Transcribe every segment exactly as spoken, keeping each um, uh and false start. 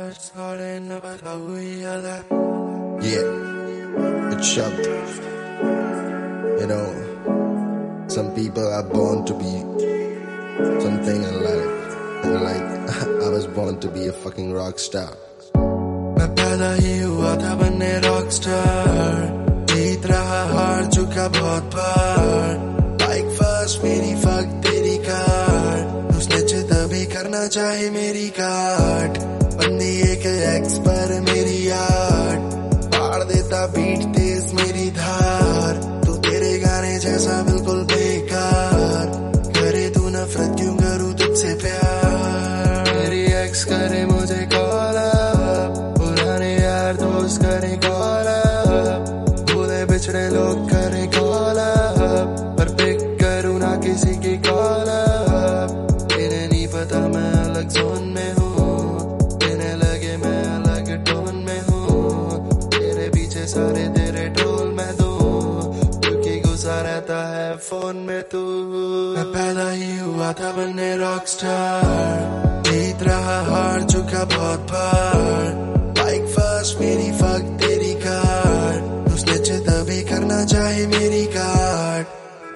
Yeah, it's shoved. You know, some people are born to be something in life. And like, I was born to be a fucking rock star. मैं पैदा ही हुआ था बनने rock star, जीत रहा हार चुका बहुत बार. बाइक फर्स्ट मेरी फक तेरी कार, उसने चित भी करना चाहे मेरी काट. बंदी एक एक्स पर मेरी आर्ट, पाड़ देता बीट तेज मेरी धार. तू तेरे गाने जैसा बिल्कुल बेकार, करे तू नफरत क्यों करूँ तुझसे प्यार. मेरी एक्स करे मुझे कॉल, पुराने यार दोस्त करे कॉल, भूले बिछड़े लोग करे कॉल, पर पिक करूँ ना किसी की कॉल. इन्हें नहीं पता मैं अलग जोन में हूँ, इन्हें लगे मैं अलग टोन में हूँ. तेरे पीछे सारे तेरे टोल में दूँ, क्योंकि गुस्सा रहता है फोन में तू. मैं पैदा ही हुआ था बनने रॉक स्टार, जीत रहा हार चुका बहुत बार. बाइक फर्स्ट मेरी फक तेरी कार, उसने चित भी करना चाहे मेरी काट.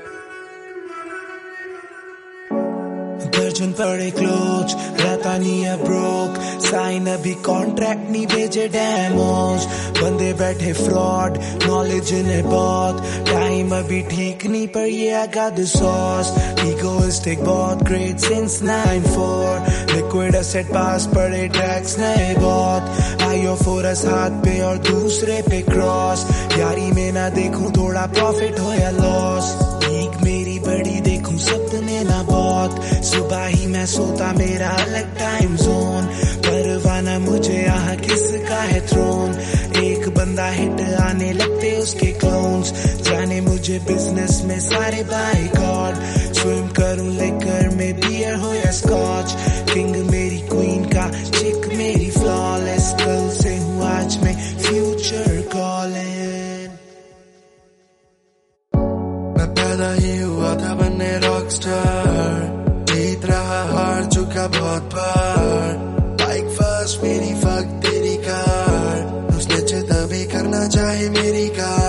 दर्जन पड़े क्लोज, रहता नहीं है ब्रोक, साइन अभी कॉन्ट्रैक्ट नहीं भेजे डेमोज. बंदे बैठे फ्रॉड, नॉलेज इन्हें बहुत, टाइम अभी ठीक नहीं पर ये I got the sauce. Egoistic बहुत great since nine four, liquid asset पास पड़े tracks नए बहुत. आयो फोरस हाथ पे और दूसरे पे क्रॉस, यारी में ना देखूं थोड़ा प्रॉफिट हो या लॉस. लीग मेरी बड़ी देखूं सपने ना बहुत, सुबह ही मैं सोता मेरा अलग टाइम जोन. परवाना मुझे यहाँ किसका है थ्रोन, एक बंदा हिट आने लगते उसके क्लोन्स. जाने मुझे बिजनेस में सारे बाय गॉड, स्विम करूं लेकर में बियर हो या स्कॉच. किंग मेरी क्वीन का, चिक मेरी फ्लॉलेस, कल से हूँ आज में फ्यूचर कॉलिंग. मैं पैदा ही हुआ था बनने रॉक स्टार, जीत रहा हार चुका बहुत बार. बाइक फर्स्ट मेरी फक तेरी कार, उसने चित भी करना चाहे मेरी कार.